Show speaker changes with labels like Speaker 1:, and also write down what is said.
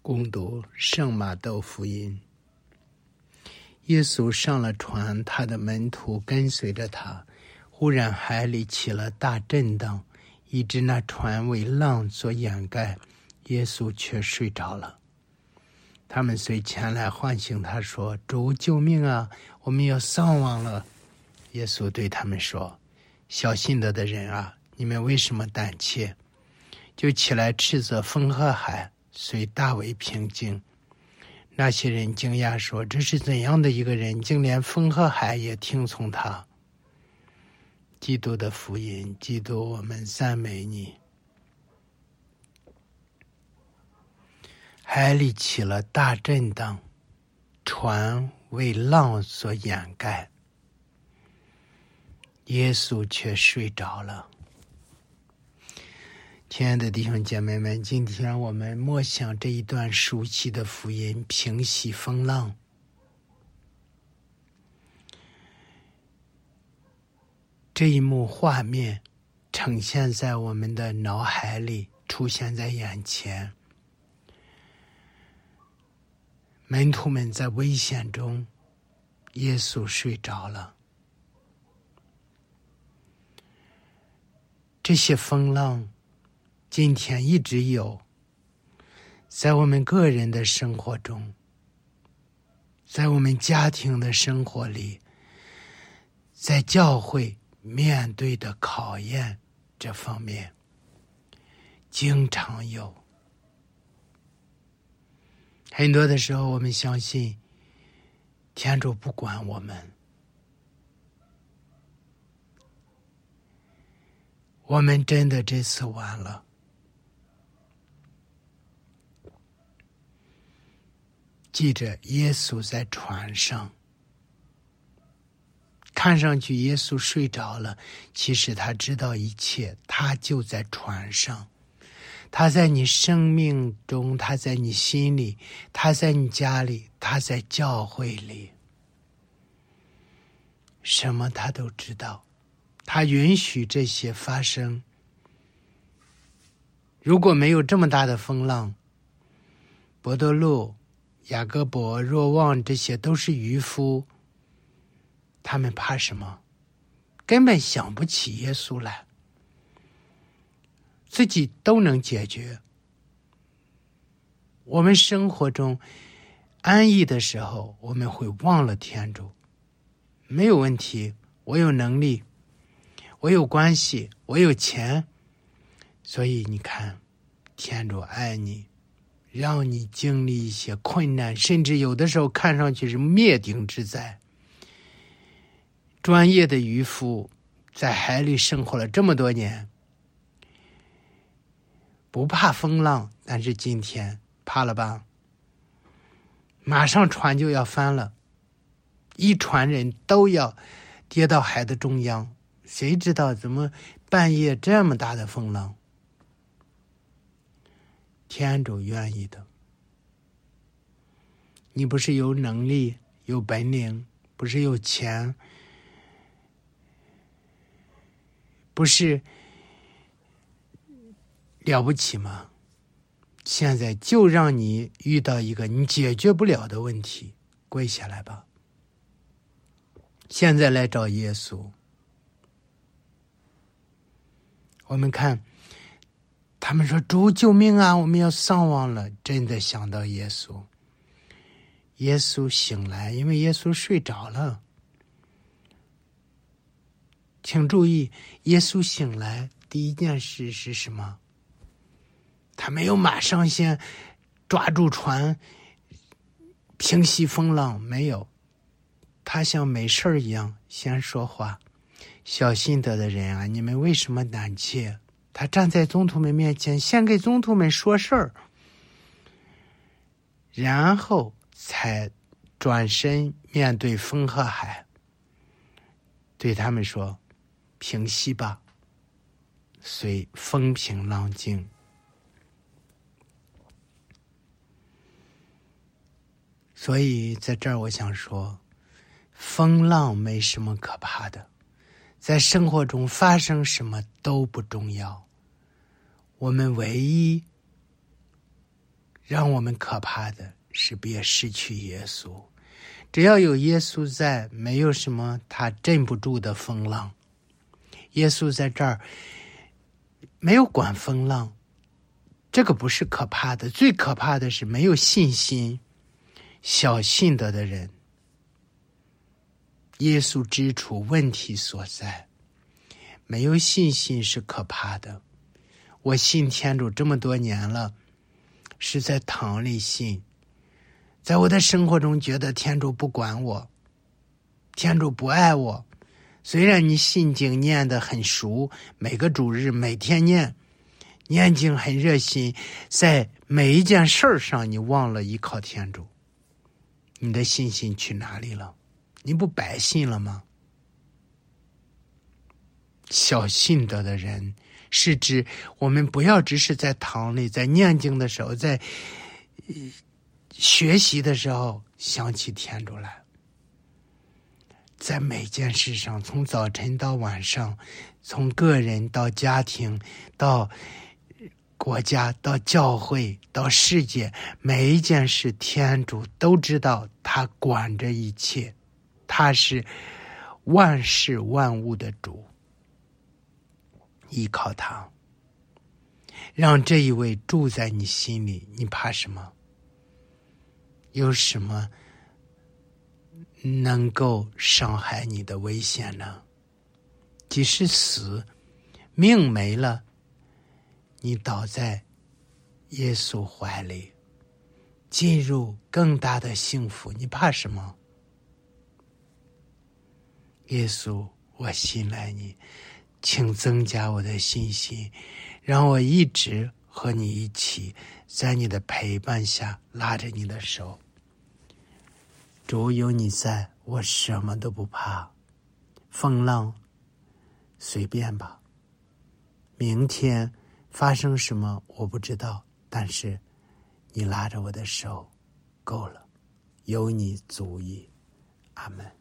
Speaker 1: 攻读圣马窦福音。耶稣上了船，他的门徒跟随着他。忽然海里起了大震荡，以致那船为浪所掩盖，耶稣却睡着了。他们遂前来唤醒他，说：主，救命啊，我们要丧亡了。耶稣对他们说：小信德的人啊，你们为什么胆怯？就起来斥责风和海，遂大为平静。那些人惊讶说：这是怎样的一个人，竟连风和海也听从他。基督的福音，基督，我们赞美你。海里起了大震荡，船为浪所掩盖，耶稣却睡着了。亲爱的弟兄姐妹们，今天我们默想这一段熟悉的福音，平息风浪。这一幕画面呈现在我们的脑海里，出现在眼前。门徒们在危险中，耶稣睡着了。这些风浪今天一直有，在我们个人的生活中，在我们家庭的生活里，在教会面对的考验这方面经常有。很多的时候我们相信天主不管我们，我们真的这次完了。记着耶稣在船上，看上去耶稣睡着了，其实他知道一切，他就在船上。他在你生命中，他在你心里，他在你家里，他在教会里，什么他都知道，他允许这些发生。如果没有这么大的风浪，伯多禄、雅各伯、若望，这些都是渔夫，他们怕什么？根本想不起耶稣来，自己都能解决。我们生活中安逸的时候，我们会忘了天主。没有问题，我有能力，我有关系，我有钱，所以你看，天主爱你，让你经历一些困难，甚至有的时候看上去是灭顶之灾。专业的渔夫在海里生活了这么多年，不怕风浪，但是今天怕了吧？马上船就要翻了，一船人都要跌到海的中央，谁知道怎么半夜这么大的风浪？天主愿意的。你不是有能力有本领，不是有钱，不是了不起吗？现在就让你遇到一个你解决不了的问题，跪下来吧。现在来找耶稣。我们看他们说：主，救命啊，我们要丧亡了。真的想到耶稣。耶稣醒来，因为耶稣睡着了。请注意，耶稣醒来第一件事是什么？他没有马上先抓住船平息风浪，没有，他像没事儿一样先说话：小信德的人啊，你们为什么胆怯？他站在宗徒们面前，先给宗徒们说事儿，然后才转身面对风和海，对他们说：平息吧，虽风平浪静。所以在这儿我想说，风浪没什么可怕的，在生活中发生什么都不重要，我们唯一让我们可怕的是别失去耶稣。只要有耶稣在，没有什么他镇不住的风浪。耶稣在这儿没有管风浪，这个不是可怕的，最可怕的是没有信心、小信德的人。耶稣指出问题所在，没有信心是可怕的。我信天主这么多年了，是在堂里信，在我的生活中觉得天主不管我，天主不爱我。虽然你信经念得很熟，每个主日每天念经很热心，在每一件事上你忘了依靠天主，你的信心去哪里了？你不白信了吗？小信德的人是指我们不要只是在堂里，在念经的时候，在学习的时候想起天主来，在每件事上，从早晨到晚上，从个人到家庭，到国家，到教会，到世界，每一件事天主都知道，他管着一切，他是万事万物的主。依靠他，让这一位住在你心里，你怕什么？有什么能够伤害你的危险呢？即使死，命没了，你倒在耶稣怀里，进入更大的幸福，你怕什么？耶稣，我信赖你，请增加我的信心，让我一直和你一起，在你的陪伴下拉着你的手。主，有你在，我什么都不怕，风浪随便吧，明天发生什么我不知道，但是你拉着我的手够了，有你足矣。阿们。